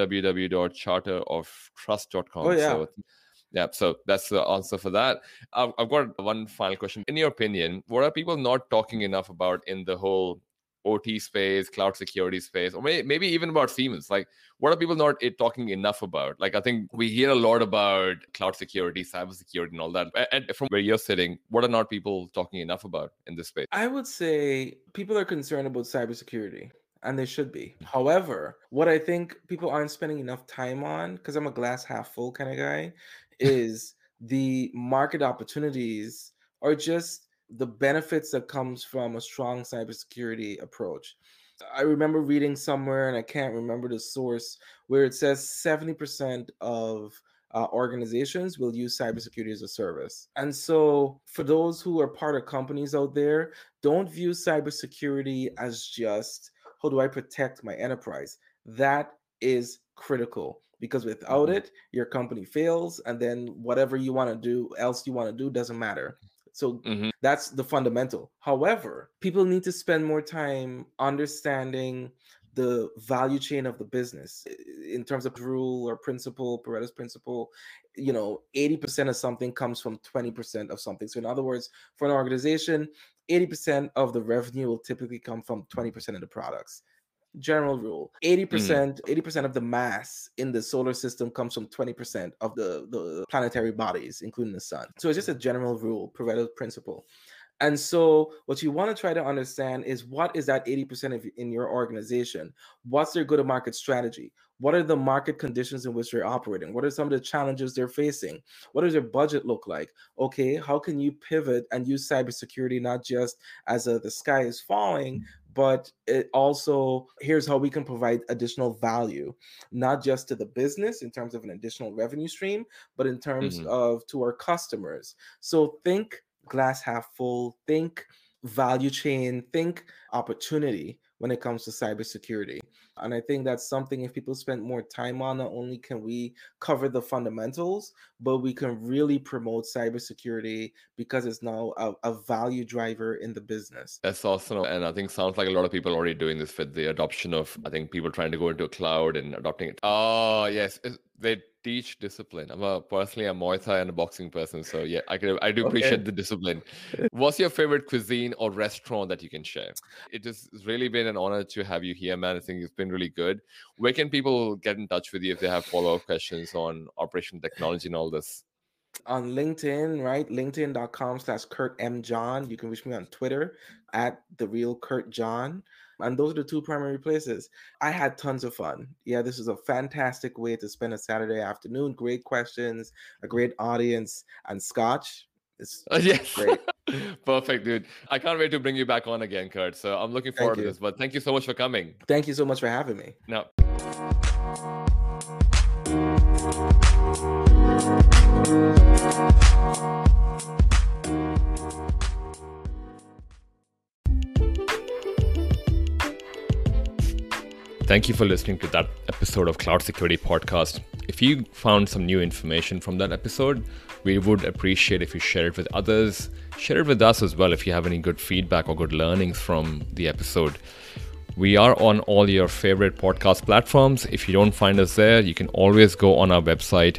www.charteroftrust.com. Oh, yeah. So that's the answer for that. I've got one final question. In your opinion, what are people not talking enough about in the whole OT space, cloud security space, or maybe even about Siemens? Like, what are people not talking enough about? Like, I think we hear a lot about cloud security, cybersecurity, and all that. And from where you're sitting, what are not people talking enough about in this space? I would say people are concerned about cybersecurity, and they should be. However, what I think people aren't spending enough time on, because I'm a glass half full kind of guy, is the market opportunities or just the benefits that comes from a strong cybersecurity approach. I remember reading somewhere, and I can't remember the source, where it says 70% of organizations will use cybersecurity as a service. And so for those who are part of companies out there, don't view cybersecurity as just, how do I protect my enterprise? That is critical, because without it, your company fails, and then whatever you want to do doesn't matter. So that's the fundamental. However, people need to spend more time understanding the value chain of the business in terms of rule or principle, Pareto's principle. 80% of something comes from 20% of something. So in other words, for an organization, 80% of the revenue will typically come from 20% of the products. General rule. 80% of the mass in the solar system comes from 20% of the planetary bodies, including the sun. So it's just a general rule, Pareto's principle. And so what you want to try to understand is, what is that 80% in your organization? What's their go-to-market strategy? What are the market conditions in which they're operating? What are some of the challenges they're facing? What does their budget look like? Okay, how can you pivot and use cybersecurity not just as the sky is falling, but it also, here's how we can provide additional value, not just to the business in terms of an additional revenue stream, but in terms of to our customers. So think glass half full, think value chain, think opportunity when it comes to cybersecurity. And I think that's something, if people spend more time on, not only can we cover the fundamentals, but we can really promote cybersecurity because it's now a value driver in the business. That's awesome. And I think sounds like a lot of people are already doing this with the adoption of, I think, people trying to go into a cloud and adopting it. Oh, yes. They teach discipline. I'm personally a Muay Thai and a boxing person. So yeah, I do appreciate the discipline. What's your favorite cuisine or restaurant that you can share? It has really been an honor to have you here, man. I think it's been really good. Where can people get in touch with you if they have follow-up questions on operation technology and all this? On LinkedIn, right? LinkedIn.com/Kurt M. John. You can reach me on Twitter at The Real Kurt John. And those are the two primary places. I had tons of fun. Yeah, this is a fantastic way to spend a Saturday afternoon. Great questions, a great audience, and scotch. It's Yes. great. Perfect, dude. I can't wait to bring you back on again, Kurt. So I'm looking forward to this. But thank you so much for coming. Thank you so much for having me. Now. Thank you for listening to that episode of Cloud Security Podcast. If you found some new information from that episode, we would appreciate if you share it with others. Share it with us as well if you have any good feedback or good learnings from the episode. We are on all your favorite podcast platforms. If you don't find us there, you can always go on our website,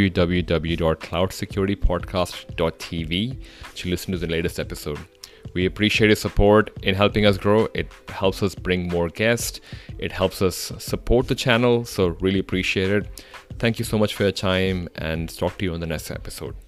www.cloudsecuritypodcast.tv, to listen to the latest episode. We appreciate your support in helping us grow. It helps us bring more guests. It helps us support the channel. So really appreciate it. Thank you so much for your time, and talk to you on the next episode.